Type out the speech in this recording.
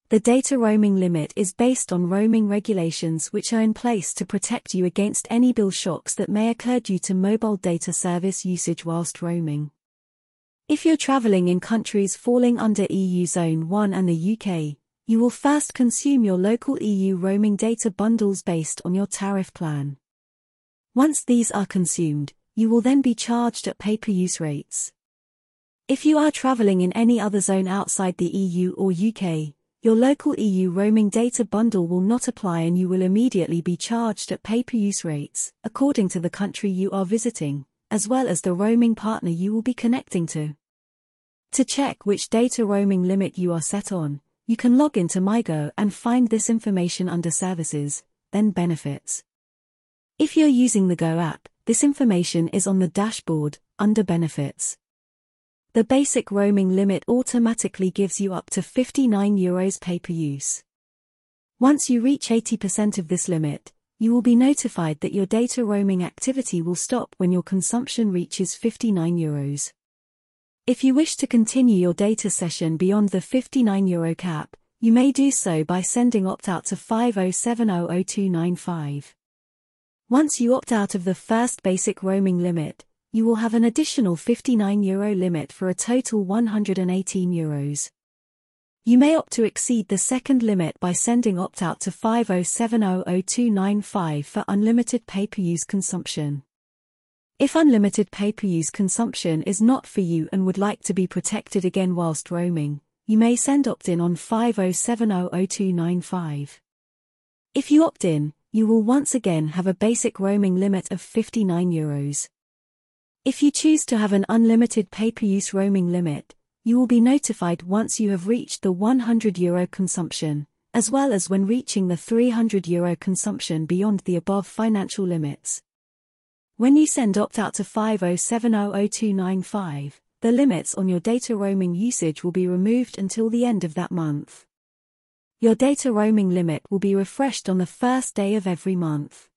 The data roaming limit is based on roaming regulations which are in place to protect you against any bill shocks that may occur due to mobile data service usage whilst roaming. If you're traveling in countries falling under EU Zone 1 and the UK, you will first consume your local EU roaming data bundles based on your tariff plan. Once these are consumed, you will then be charged at pay-per-use rates. If you are traveling in any other zone outside the EU or UK, your local EU roaming data bundle will not apply and you will immediately be charged at pay-per-use rates, according to the country you are visiting, as well as the roaming partner you will be connecting to. To check which data roaming limit you are set on, you can log into MyGo and find this information under Services, then Benefits. If you're using the Go app, this information is on the dashboard, under Benefits. The basic roaming limit automatically gives you up to €59 pay-per-use. Once you reach 80% of this limit, you will be notified that your data roaming activity will stop when your consumption reaches €59. If you wish to continue your data session beyond the €59 cap, you may do so by sending opt-out to 50700295. Once you opt out of the first basic roaming limit, you will have an additional €59 limit for a total €118. You may opt to exceed the second limit by sending opt-out to 50700295 for unlimited pay-per-use consumption. If unlimited pay-per-use consumption is not for you and would like to be protected again whilst roaming, you may send opt-in on 50700295. If you opt in, you will once again have a basic roaming limit of €59. If you choose to have an unlimited pay-per-use roaming limit, you will be notified once you have reached the €100 consumption, as well as when reaching the €300 consumption beyond the above financial limits. When you send opt-out to 50700295, the limits on your data roaming usage will be removed until the end of that month. Your data roaming limit will be refreshed on the first day of every month.